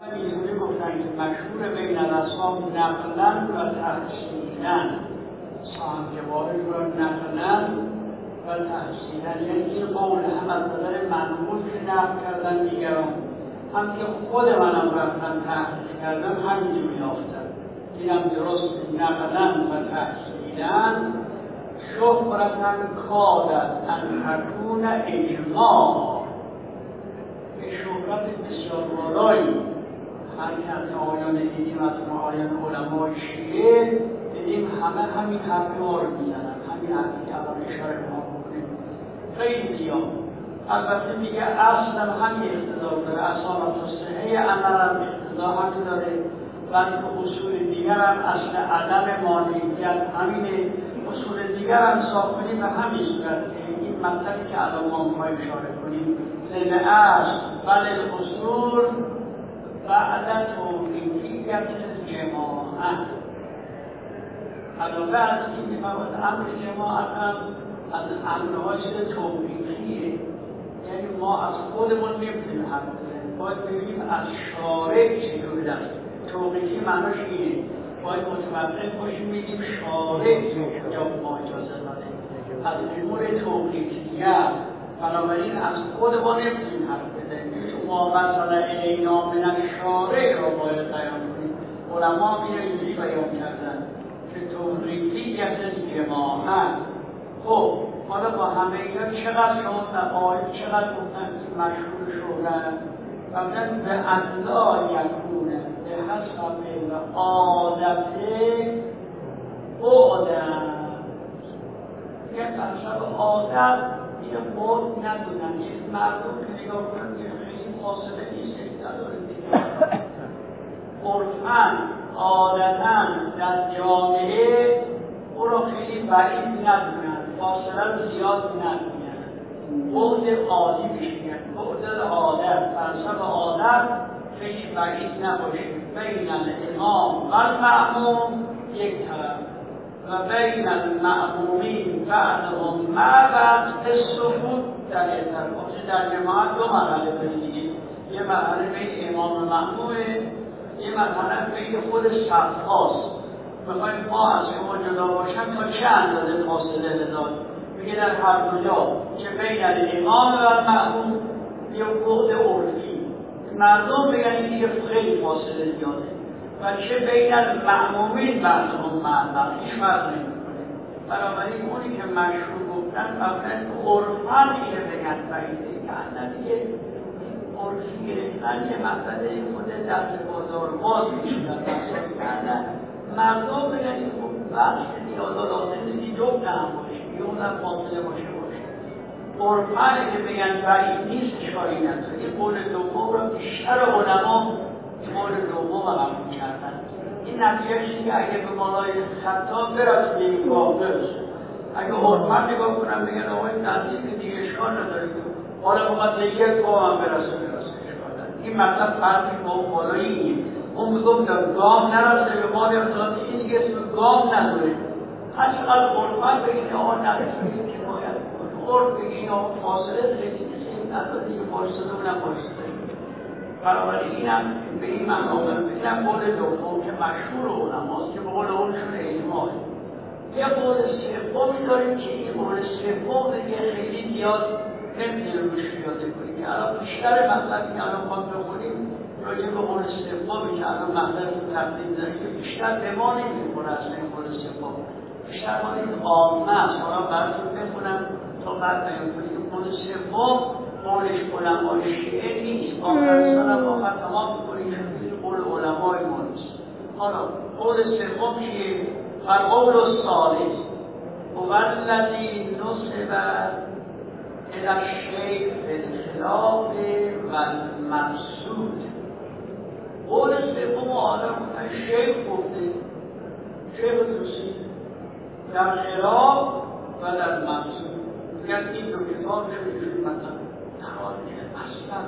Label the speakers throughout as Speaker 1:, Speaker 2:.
Speaker 1: اینجوری گفتن که مشهور بین الاصحاب نقلن و تحصیلن، سهم‌جواری رو نقلن و تحصیلن، یعنی این قول هم از نظر منقول که نقل کردن دیگران، هم که خود منم رفتن تحقیق کردن همینجوری یافتن. اینم درست نقلن و تحصیلن شهرتن کادت ان تکون اجماع، به شهرت بسیار بالایی. حرکت آیان دیدیم از آیان علمای شیعه دیدیم همه همین حرف ما رو میزنن، همین حرفی که الان اشاره ما بکنیم خیلی زیاد. البته دیگه اصلا همین اقتضا داره، اصلا تصحیح عمل هم اقتضا همین داره، بلکه اصول دیگر هم اصل عدم مانعیت همینه، اصول دیگر هم ساختنی به همین صورت که این مطلبی که الان ما میخوایم اشاره کنیم زل اصل بل الاصول بعد توقیفیت جماعت. علاوه از این میفرماید امر جماعت هم از امرهای توقیفیه، یعنی ما از خودمون نمیتونیم حرف بزنیم، باید ببینیم از شارع چجوری است. توقیفی معناش اینه، باید متوقف باشیم بگیم شارع یا ما اجازه داده از امور توقیفیه، بنابراین از خود ما نمیتونیم حرف بزنیم. ما مثلا اینا من شارع رو باید بیان کنیم. علما اینجوری بیان کردن که توقیفیت جماعت. خب حالا با همه اینا چقدر شما آیه چقدر گفتن که مشهور شدن قبلا به اندازه یکونه به حسب عادته بعدن، یه حسب عادت یه بعد ندونن، یه مردم که نگاه کنن که خیلی فاصله نیست نداره دیگه، عرفاً عادتاً در جامعه او رو خیلی بعید ندونن، فاصله رو زیاد ندونن، بعد عادی بشید، بعد عادت حسب عادت خیلی بعید نباشید. بین الامام و المأموم یک طرف و بین المأمومین بعدهم بعد السکوت در یک طرف. در جماعت دو مرحله دارید، یه مرحله بین امام و مأمومه، یه مرحله بین خود صف هاست. میخوایم ما از شما جدا باشم تا چه اندازه فاصله داد؟ میگه در هر دو جا که بین الامام و مأموم یه بعد عرفی، مردم بگن این دیگه خیلی فاصله زیاده، و چه بین المأمومین بعضهم معلق هیچ فرق نمیکنه. بنابراین اونی که مشهور گفتن قبلا عرفان اینه بگن بعیده که اصلا دیگه عرفی گرفتن که مسئله خود دست بازار باز میشدن مسئله مردم بگن این خود بخش دیادا لازم نیستی جبت هم باشه یه اونم فاصله باشه عرفانه که بگن بعید نیست اشکالی نداره. این قول دوم را بیشتر علما این قول دوم را قبول کردن. این نتیجهش که اگه به مالای خطاب برسه به این گاه برسه، اگه عرفان نگاه کنم بگن آقای نزدیک دیگه اشکال نداره، حالا بخواد به یک گاه هم برسه اشکال نداره. این مطلب فرقی با اون بالاییه. اون میگم در گام نرسه به مال افضاتی، این دیگه اسم گام نداره. هر چقدر عرفان بگین آقا نرسه خورد بگین و فاصله خیلی نداره دیگه باشده و نباشده. بنابراین اینم به این مقام اینم قول دوم که مشهور علماست که به قول اونشون اجماعه. یه قول سومی داریم که این قول سوم دیگه خیلی زیاد نمیتونه روش پیاده کنیم که الان بیشتر مطلبی که الان خواهد بخونیم راجع به قول سومی که الان مطلب رو تقدیم داریم که بیشتر به ما نمیخوره از این قول سوم، بیشتر ما این عامه است. حالا براتون بخونم تا بعد بیان کنیم. قول سوم قولش علمای شیعه نیست، آخر سنم آخر تمام کنیم قول علمای ما نیست. حالا قول سوم چیه؟ فالقول الثالث هو الذی نسب الی الشیخ بالخلاف والمقصود. قول سوم آدم شیخ گفته، شیخ توسی در خلاف و در مقصود، میگن این دو کتاب شده مثلا نهارشه اصلا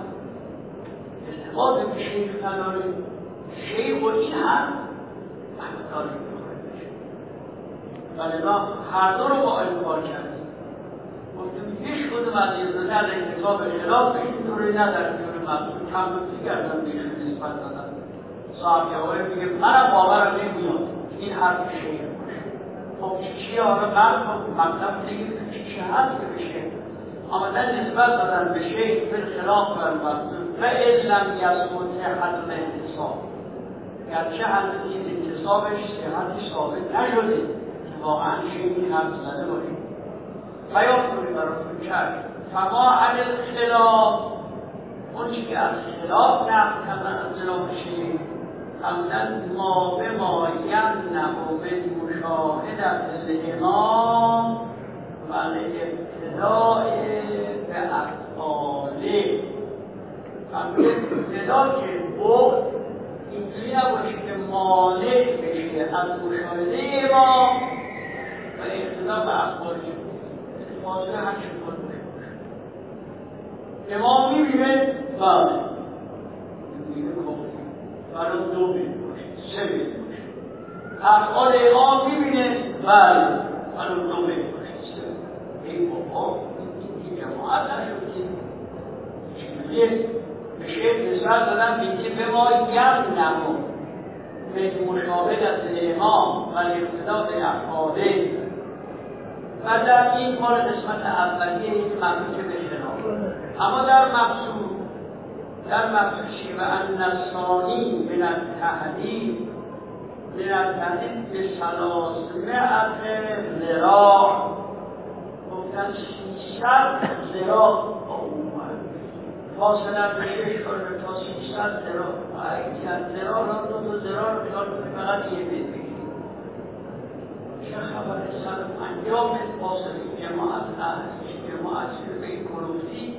Speaker 1: ارتباط به شیخ نداره، شیخ و این هم مقداری میخواهد بشه و لذا هر دو رو با کار کردیم. گفتیم هیچ کدوم از این نه در کتاب خلاف بشیم طوری نه در کتاب مقصود کم رو کردن بهشون نسبت دادن. صاحب جواهر میگه منم باورم نمیاد این حرف شیخ باشه. خب چیه حالا مطلب نگید که چیه هست که بشه آمدن نسبت دادن به شیخ بالخلاف بر مقصود و علم یثبت حتم انتصاب، گرچه هنوز این انتصابش صحتی ثابت نشده که واقعا شیخی حرف زده باشه. بیان کنی براتون کرد فما عن الخلاف، اون چی که از خلاف نقل کردن از جناب شیخ همدن ما به ما ینه به مشاهدت الامام و ابتداء به افعاله. ابتدا که بعد اینجوری نباشه که مانع بشه از مشاهده امام و ابتداء به افعاله، فاصله همچه کنه امام میبینه بله میبینه کافی برای دو بید باشه، سه بید باشه. افعال امام میبینه بله برای دو بید باشه، سه بید. ای بابا این جماعت نشد که چیزیه به شیخ نسبت دادن بینی به ما ینمو به مشابهت امام و اقتدا به افعاله. و در این مال قسمت اولیه این مربوط به خلاف. اما در مقصود چی؟ و ان الثانی من التحدید به 300 ذراع، گفتن 300 ذراع فاصله به 6 کنه تا 300 ذراع. اگه ذراع را دو ذراع رو بگار فقط یه بید بگید چه خبر 150 متر فاصله جماعت هست، جماعت به این کلوفتی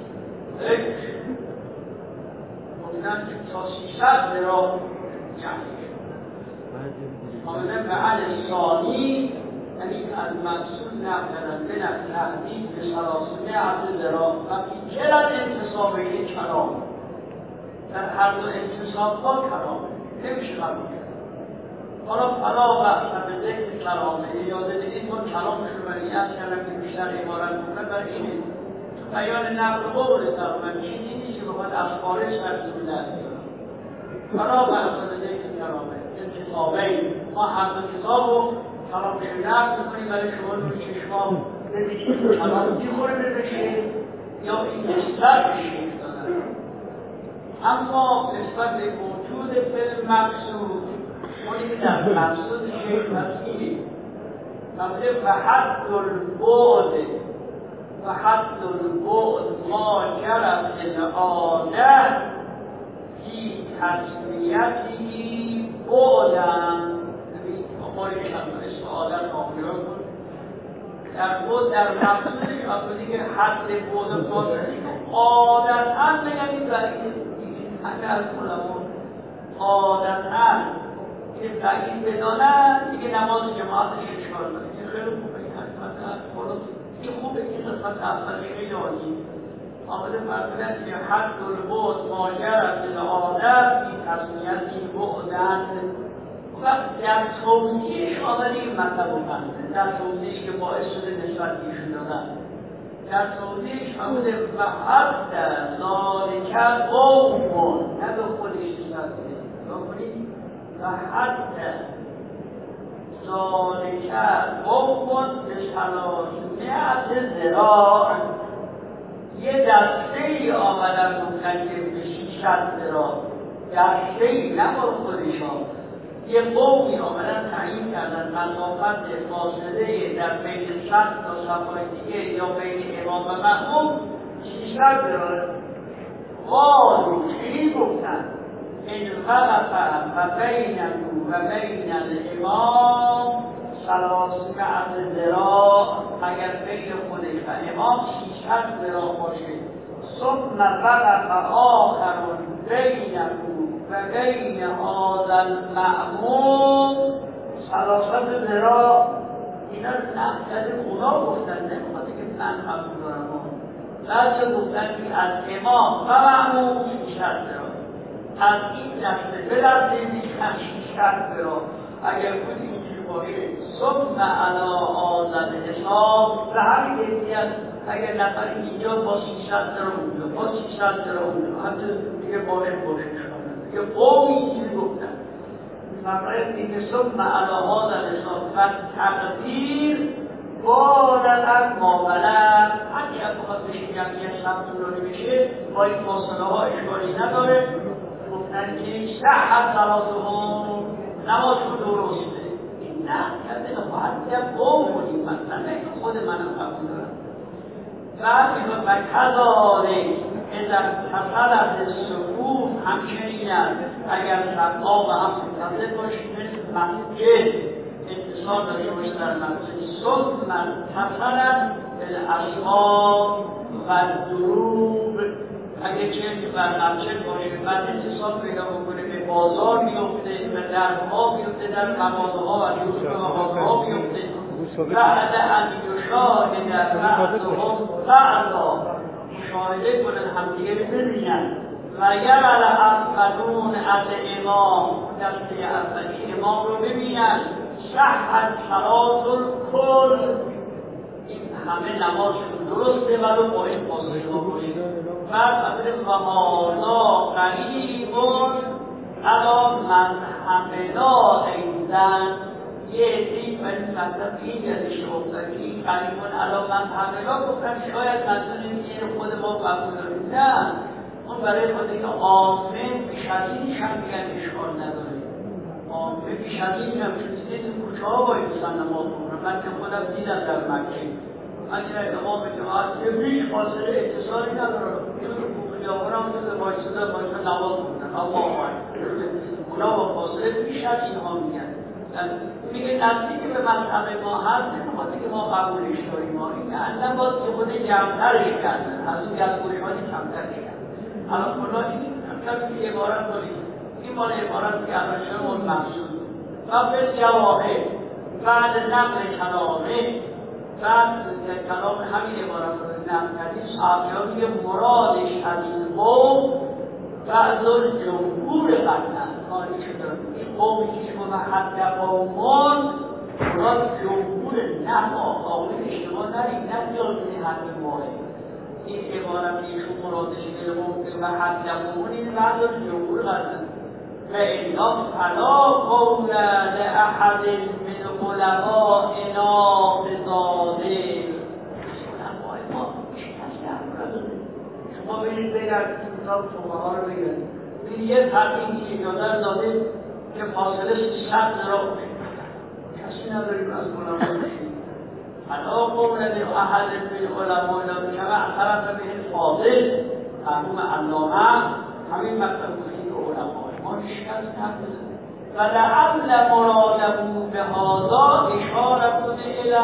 Speaker 1: گفتن که تا 300 ذراع یعنی آمدن به عن ثانی، یعنی از مقصود نقدن به تحدید به 300 ذراع و چرا انتصاب این کلام در هر دو انتصاب با کلام نمیشه قبول کرد. حالا فلا بحث به ذکر کلامه یاد دیدید ما کلامشون برای از کلام که بیشتر عبارت بکنن برای اینه بیان نقل قول تقریبا چیزی نیست که باید از خارج ترسیم دست بیارم. فلا بحث به ذکر کلامه انتصابه ما هر دو کتاب رو کلامشون نقل میکنیم برای شما رو چشمام ببینید کلام میخوره بشه یا این نسبت بشه دادن. اما نسبت به موجود فیلم مقصود اونی که در مقصود شیخ مسیحی مقصود و حد البعد ما جرد العاده فی تسمیتی بعدن. آخاری که اسم عادت آمریان کن در مقصودش آقایی که حد بعد فاصله عادتا بگنید برای همه از علمان عادتا که بعید بدانن دیگه نماز جماعتش اشکال داره. این خیلی خوبه، این حکمت این خوبه، این قسمت اولی خیلی عالی آمده فرمودن که حد البعد ماجرد العادت این تصمیتی بعدن. وقت در توضیحش آمده این مطلب رو فهمیده، در توضیحش که باعث شده نسبت ایشون دادن، در توضیحش آمده و حد ذالک قوم نه به خودش نسبت بده و حد ذالک قوم به 300 ذراع یه دسته‌ای آمدن گفتن که به 600 ذراع، دسته‌ای نه بر خودشان، یه قومی آمدن تعیین کردن مسافت فاصله در بین 100 تا صفای دیگه یا بین امام و مأموم 600 ذراع. قالوا چی گفتن؟ این وقف و بینه و بین الامام 300 ذراع، اگر بین خودش و امام 600 ذراع باشه. ثم وقف آخر بینه و بین هذا المأموم 300 ذراع. اینا نقصد اونا گفتن، نمیخواد که من قبول دارم. بعضی گفتن که از امام و مأموم 600 ذراع، از این دسته به دسته میشن 600 ذراع. اگر بود اینجور باشه ثم علی هذا الحساب به همین حیثیت اگر نفر اینجا با 300 درم اونجا با 300 درم اونجا حتی دیگه باید باشش کنند یه قومی اینجوری گفتن فرماید دیگه ثم علی هذا الحساب و تقدیر بالغ ما بلغ اگر بخواد بشه جمعیت $7 بشه با این فاصله ها اشکالی نداره گفتن که صحت صلاتهم نمازشون درسته این نه کرده باید قوم کنیم مثلا نه خود منم قبول دارم بعد میگه و کذالک اذا تصل الصفوف همچنین اگر صفا و هم متصل باشید مثل مسجد اتصال داشته باشید در مسجد ثم اتصل بالاسواق و الدروب اگه چه بر مسجد باشه بعد اتصال پیدا بکنه به بازار بیفته به درها بیفته در مغازه‌ها و جلوس‌ها بیفته بعد ان یشاهد بعضهم بعضا مشاهده کنن همدیگه ببینن و یرل افقدون از امام دسته اولی امام رو ببینن صحت صلاة الکل این همه نمازشون درسته ولو با این فاصله باشید بعد اول و هذا قریبون علی من حملا ایزن یه عده‌ای و این مطلب این یادش گفتن که این قریبون علی من حملا گفتن شاید منظور این خود ما قبول داریم نه اون برای خود این عامه بیش از اینش هم میگن اشکال نداره عامه بیش از این هم شدیده تو کوچه ها باید بسن نماز بکنم من که خودم دیدم در مکه من که امام جماعت یه بیش فاصله اتصالی نداره یه خیابان هم شده بایستده نماز بکنن الله اونا با فاصله بیش از اینها میگن میگه نزدیک به مذهب ما هست نمیخواد که ما قبولش داریم ما این اصلا باید که خود جمعترش کردن از اون گذگوشانی کمترش کردن الان کلا این کمی که عبارت داریم این مال عبارت که الان شما محصول و به جواهر بعد نقل کلامه بعد کلام همین عبارت رو نقل کردیم صحابیان که مرادش از این قوم بعض جمهور قطعا کاری شده این قومی که شما حد قومان مراد جمهور نه آقاوی اشتباه نرید نه جازونی حد ماه این عبارت ایشون مرادش به و حد قومان این بعض جمهور قطعا و الا فلا قول لأحد من علمائنا بذالک شما برید بگرد کتاب شما ها رو بگرد این یه تقییم که اجازه داده که فاصله 300 ذراع باشه کسی نداریم از علما بشید حالا قول لأحد من علمائنا بشمع طرف به فاضل مرحوم علامه همین مطلب گفتیم به علما ما شکست نکنه و لعل مراده به هذا اشاره کنه الی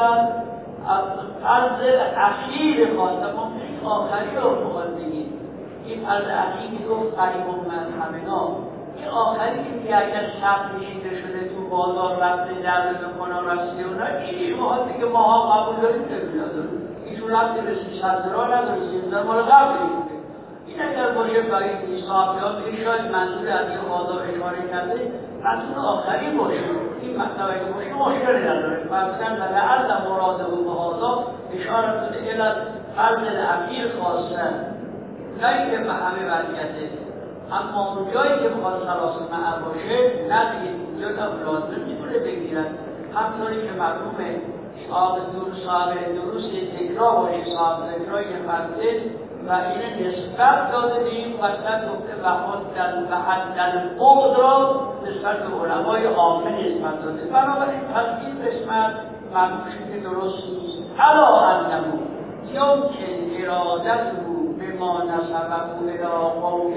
Speaker 1: فرض اخیر خواستم این آخری رو بخواد بگید این فرض اخیری گفت قریب من همنا این آخری که میگه اگر شب نشیده شده تو بازار رفته در بکنه رسیده اونا این شما دیگه ماها قبول داریم نمیده داریم ایشون رفته به 300 ذراع نداره 300 مال قبل این اگر باشه برای این صحابیان که شاید منظور از این بازار اشاره کرده منظور آخری باشه این مطلب اگه باشه مشکلی نداره فرضاً لعل مراده به هذا اشاره شده الی فرض اخیر خاصه جایی که به همه وضعیته اما اون جایی که بخواد سلاس معه باشه نبید اونجا تا لازم میتونه بگیرن همطوری که مرحوم صاحب دروس تکرار باشه صاحب تکرار یه فرده و این نسبت داده به این وسط گفته و حد در بغض را نسبت به علمای عامه نسبت داده بنابراین پس این قسمت ممنوشی که درست نیست حالا انمو یمکن ارادت رو به ما نسبه الی قوم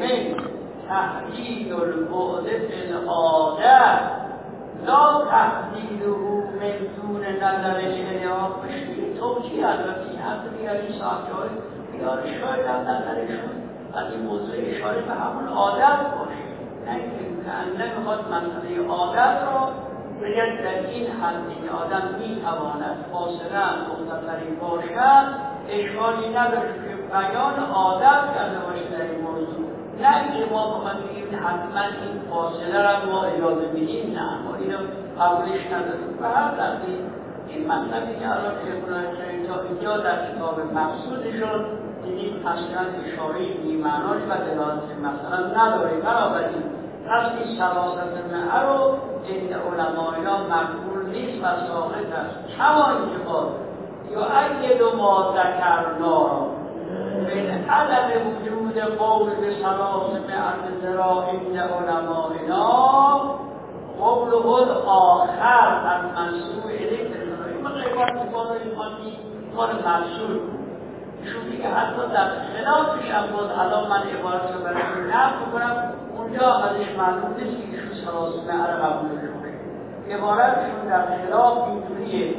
Speaker 1: تحدید البعد بالعاده لا تحدید رو من دون نظر شریعت بشید توجیه البته این حرف دیگری صاحب‌های بیار شاید هم نظرشون از این موضوع اشاره به همون عادت باشه نه اینکه نمیخواد مسئله عادت رو بگید در این حد این آدم میتواند فاصله مختصری باشد اشکالی نداره که بیان عادت کرده باشه در این موضوع نه اینکه ما بخواهیم بگیم حتما این فاصله را ما اجازه میدیم نه ما اینو قبولش نداریم و هر دردی این مطلبی که الان ابراهیم تا اینجا در کتاب مقصودشون دیدیم اصلا اشاره بی‌معنایی و دلالت مثلا نداره. بنابراین پس این سلاست معه رو این علمایان مقبول نیست و ساقط است. کما اینکه باز یا اگه دو ما ذکرنا من عدم وجود قول به سلاست معه ذراع این علماینا قوله آخر از منصوب الیک این مقیبات که داریم مال منصوب شوفی که حتی در خلافش هم بود. الان من عبارت رو برای نقل کنم اونجا ازش معلوم نیست که ایشون سلاست معه رو قبول کنه. عبارتشون در خلاف اینجوریه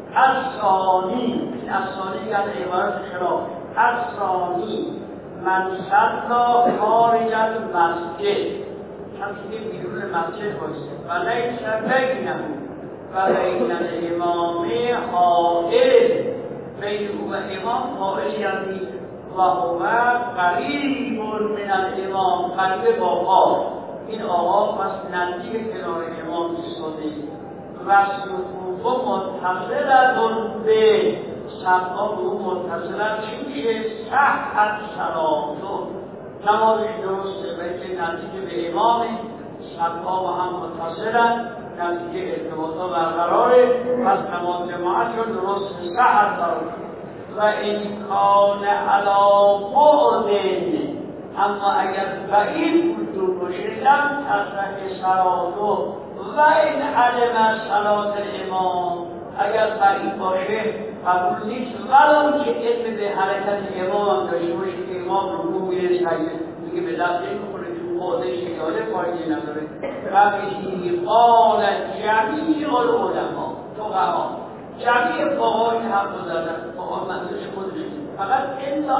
Speaker 1: الثانی، این الثانی یعنی عبارت خلاف الثانی من صلی خارج المسجد، کسی که بیرون مسجد بایسته و لیس بینه و بین الامام حائل، بین او و امام حائل یعنی و هو قریب من الامام، قریب با آقا. این آقا پس نزدیک کنار امام ایستاده و صفوف متصلتون به صفها به او متصلت چی میشه؟ صحت صلاتون، نمازش درسته بلکه نزدیک به امام صفها با هم متصلن، نزدیک ارتباطا برقراره، پس نماز جماعتشون درست صحت صلاتون. و امکان علا بعدن، اما اگر بعید بود باشه لم تصح صلاتو و این علم صلات الامام، اگر بعید باشه قبول نیست ولو که علم به حرکت امام داشته باشه که امام رو میره دیگه به دست نمیخوره تو خودش یاده فایده نداره. و بهی قال جمیع العلماء فقها، جمیع فقها این حرف رو زدن، فقها منظورش خودش فقط الا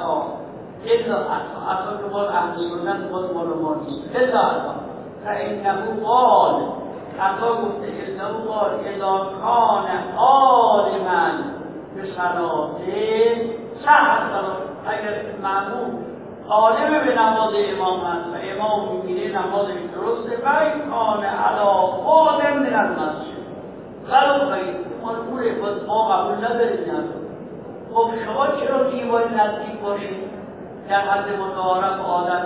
Speaker 1: عطا که باز اهل سنت باز ما نیست الا عطا فانه قال، عطا گفته انه قال اذا کان عالما به صلاته صحت صلاته، اگر معلوم عالم به نماز امام هست و امام میگیره نمازش درسته و این کان علا بعد من المسجد ولو بعید، مالگوره باز ما قبول نداریم نداریم. خب شما چرا دیوار نزدیک باشید در حد متعارف عادت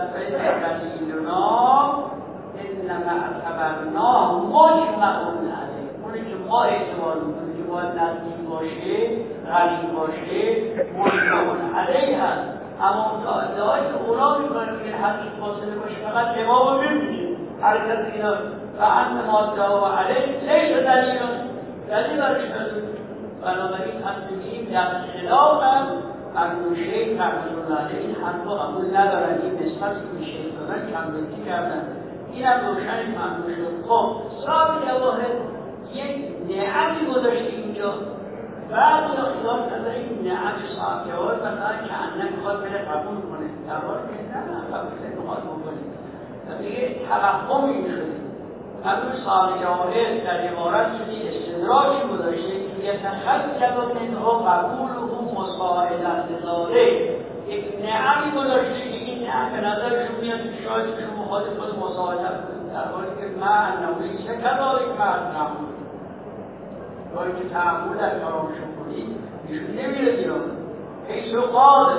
Speaker 1: بیننا انما اعتبرناه مجمعون علیه، اونی که ما اعتبار میکنیم که باید نزدیک باشه غریب باشه مجمعون علیه هست. اما ادعایی که اونا میکنن که حدیث فاصله باشه فقط امام رو ببینید حرکت اینا و انما ادعا علیه لیس دلیل برش نداریم. بنابراین تصمیمیم در خلاف هم مرحوم شیخ رحمة الله علیه این حرفا قبول ندارن، این نسبت که شیخ دادن کمبودی کردن. این هم روشن معلوم شد. خب صاحب واحد یک نعمی گذاشته اینجا، بعد این خیال نداره این نعم صاحب واحد مثلا که انه میخواد بره قبول کنه، در حالی که نه قبول نمیخواد بکنه و دیگه توهم این شده. مرحوم صاحب واحد در عبارت شدی استدراکی گذاشته که یتخلف منه قبوله مساعدت ذالک، یک نعمی گذاشته که این نعم به نظرشون میاد که شاید شما مخاطب خود مساعدت کنید، در حالی که من نوعی چه کداری مرد نمون باید که تعمول در کارامشون کنید ایشون نمیره دیران حیث و قادر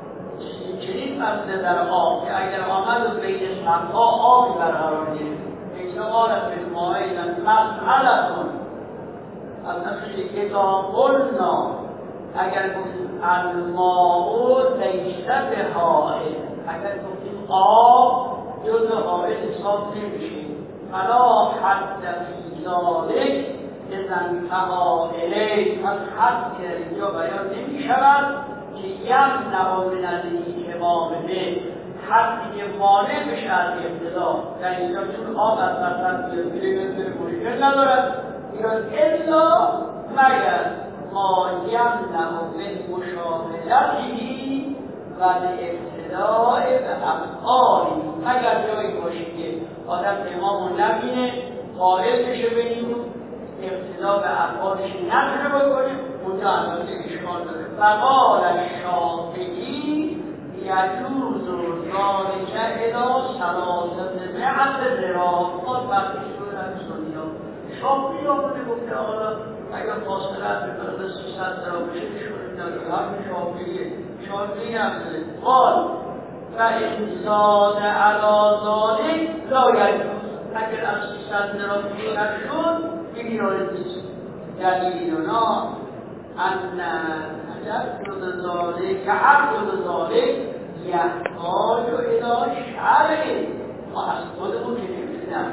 Speaker 1: چنین مسئله در آب که اگر آمد و بین صفحا آبی برقرار گرفت حیث و قادر به ماهیدن مسئله کن از نفسه که تا قلنا اگر گفتیم الماء لیس بحائل، اگر گفتیم آب جز حائل حساب نمیشه فلا حد فی ذالک اذن فحائله، پس حد در اینجا بیان نمی شود که یمنع من الانتمام به، حدی که مانع بشه از ابتدا در اینجا چون آب از وسط بیاد میره مشکل ندارد ایران الا مگر ما یمنع من مشاهدتی و ابتداء به افعالی، مگر جایی باشه که آدم امامو نبینه قائل بشه بینیم ابتدا به افعالش نتونه بکنیم اونجا اندازه اشکال داره. فقال الشافعی یجوز ذالک الی ثلاثة مئة ذراع، وقتی شدن سنیا شافعی آمده گفته آقا اگر فاصله از به مقدار 300 درا بشه شروع داره هم شافعی هم داره قال و انزاد علا ذالک لا یجوز اگر از 300 درا بیشتر شد بیرارد نیست دلیلنا ان تجدد ذالک عقد ذالک یحتاج الی شرع ما از خودمون که نمی‌دونم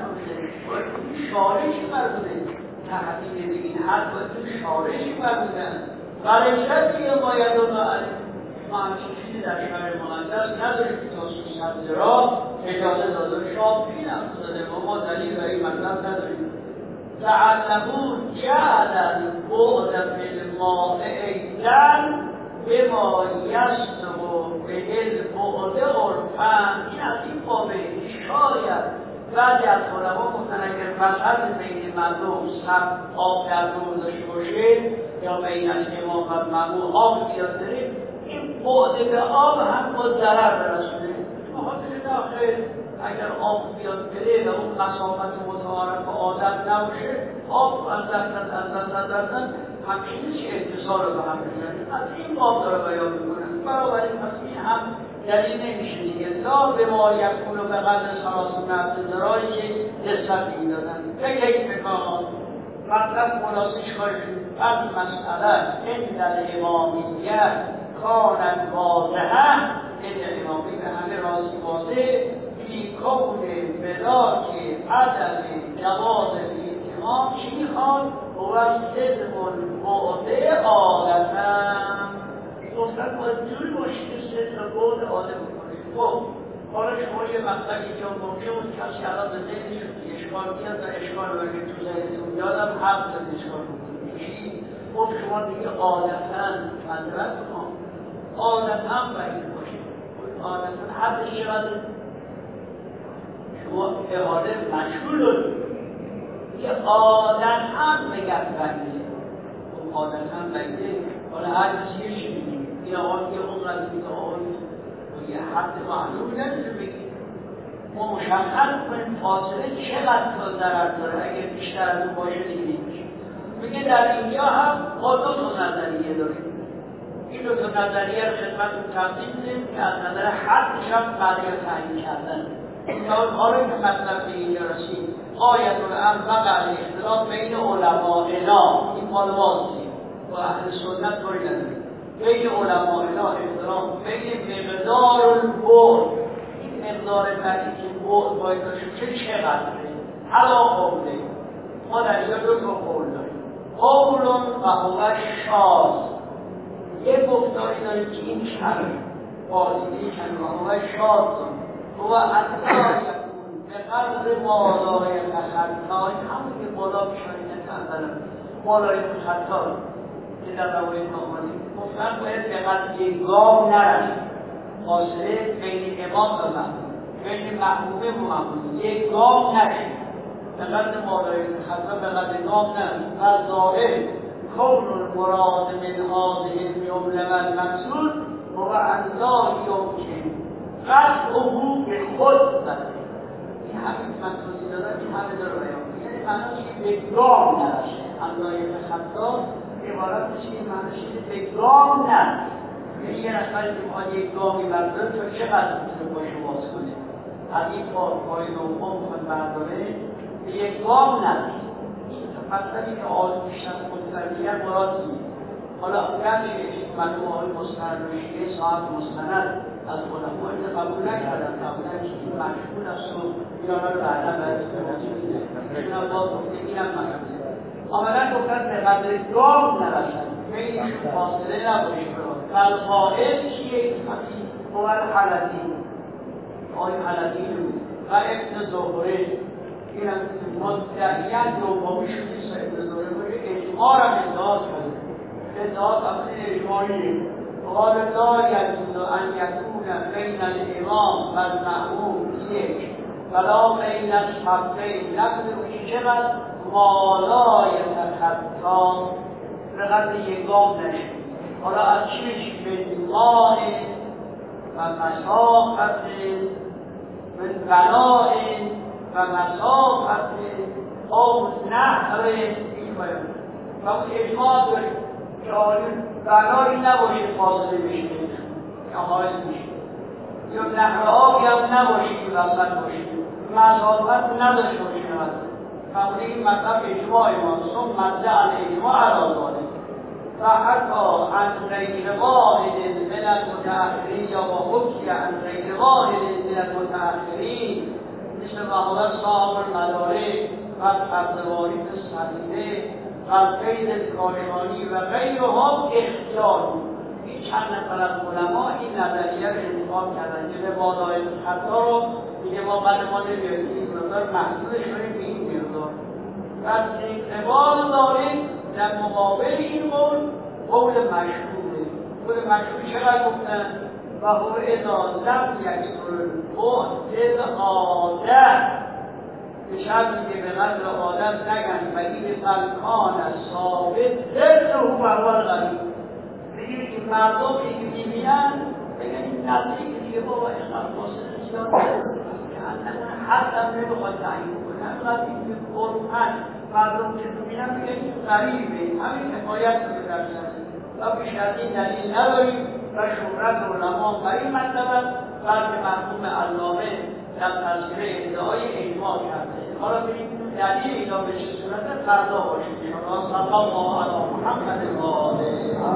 Speaker 1: شارعی مربوطه تحقیق به این حد باید تو شارعی مربوطن غلطت که ما یدون ما همچین چیزی در شرع مقدس نداریم که تا 300 درا اجازه داده شافعی نمی‌داده و ما دلیل برای مطلب نداریم تعلمون جعل البعد بالماء ایدن بما یصلح به البعد عرفا این از این بابه شاید بعضی از علما گفتن اگر مسئله بین مردم سب آب در رو داشته باشه یا بین از امام و مأموم آب زیاد داریم این بعد به آب هم با ضرر برسونه به خاطر داخل اگر آب زیاد بره و اون مسافت متعارف عادت نباشه آب از دستن همچنین چه اتصال رو به هم بزنید از این باب داره بیان میکنن بنابراین پس این هم دلیل نمیشه دیگه لا به ما یکون و به قدر سلاسون نبتدرایی که نسبت میدادن یک مکان مطلب خلاصش خواهشون از مسئله این در امامیت کانت واضحه این امامی به همه راضی واضح فی کون ملاک عدم جواز امام چی میخواد؟ و صدق البعد عادتم گفتن باید جوری باشی که صدق بعد عاده بکنه خب حالا شما یه مطلبی که ممکن کسی الان به ذهنش اشکال میاد و اشکال رو که تو ذهنتون یادم حق داد اشکال بکنه چی؟ خب شما دیگه عادتاً مدرد کن عادتاً باید باشی عادتاً حدش چقدر شما احاله مشغول دارید که عادت هم بگرد بنده اون عادت هم بنده حالا هر چیزی شدیم این آقا که اون قدیمی که آقا و یه حد معلوم نمیشه بگیم ما مشخص کنیم فاصله چقدر تا ضرر داره اگر بیشتر از اون باشه دیگه میگه در اینجا هم ما دو تا نظریه داریم این دو تا نظریه رو خدمتتون تقدیم می‌کنیم که از نظر حدش هم برای تعیین کردن حالا که مطلب به اینجا رسید آیت الامر وقع اختلاف بین علمائنا این مال واضحه و اهل سنت طوری نداریم بین علمائنا اختلاف بین مقدار البعد این مقدار بعدی که بعد باید داشته باشه چقدره علا قوله ما در اینجا دو تا قول داریم قول و هو شاذ یک گفتاری داریم که این کم واضحه کم و هو شاذ و اطلاع به قدر بالای تخطای همون که بالا بشارینه اولا بالای تخطای که در روایت آمده گفتن باید به قدر یک گام نرسید فاصله بین امام و مأموم بین مأموم و مأموم یک گام نرسید به قدر بالای تخطای به قدر گام نرسید و ظاهر کون المراد من هذه الجمله والمقصود هو ان لا یمکن قطعه به خود بده همین مطلوبی دارن این همه داره بیان یعنی معناش که به گام نرشه همدای خطا عبارت میشه این معناش که به گام نرشه یعنی یه نفری که میخواد یک گامی برداره تا چقدر میتونه باشه باز کنه از این پای دوم میخواد برداره به یک گام نرشه این مطلبی که آن بیشتر متفرقیت مراد نیست حالا گرچه مطلوب های مستند و شیعه صاحب مستند از علما اینو قبول نکردن قبولن که این مشهور است و اینا رو بعدا باید کنید اینا باز گفته اینم مشهوره آمدن گفتن به قدر گام نرسن بینشون فاصله نباشه فالقائل چیه این حدیث هو الحلبی آقای حلبی و ابن زهره این هم مدعیت دومی شدی سا ابن زهره باشه اجماع هم ادعا کرده ادعا اصلا اجماعیه قال لا يجوز ان يكون بين الامام والمأموم یک ولا بين الصفين نقدر چقدر ما لا يتخطى لقد یگام نشه حالا از چیش به ماء و مسافت من بناء و مسافت او نهر این باید و اون اجماع داریم که بنایی نباشه فاصله بشه یا حائل میشه یا نهر آبی هم نباشه که وسط باشه مسافت نداشته باشه معمولی این مطلب اجماع ما ثم مبدأ الاجماع علی ذلک و حتی عن غیر واحد من المتأخرین یا با حکمی عن غیر واحد من المتأخرین مثل محمد صاحب المدارک و تبزواری صحیحه و فیض کاشانی و غیرها اختیار این چند نفر از علما این نظریه رو انتخاب کردن که به بالای خطا رو دیگه ما بعد ما نمیاریم این مقدار محصولش کنیم به این مقدار و اقبال داریم در مقابل این قول مشهوره قول مشهور چقدر گفتن و هو اذا لم یکسر البعد عادت به شرطی که به قدر عادت نگن و این فلکان ثابت ضد او و هو الغریب بگیم که مردم که میبینن بگن این نزدیک دیگه بابا اینقدر فاصله زیاد که اصلا حد هم نمیخواد تعیین کنه انقدر این قرآن مردم که میبینن بگن این غریبه همین حکایت رو بدرسن و بیش از این دلیل نداریم و شهرت علما بر این مطلب بعد مرحوم علامه در تذکره ادعای اجماع کرده حالا بریم دلیل اینا به چه صورت فردا باشید صلی الله علی محمد و آله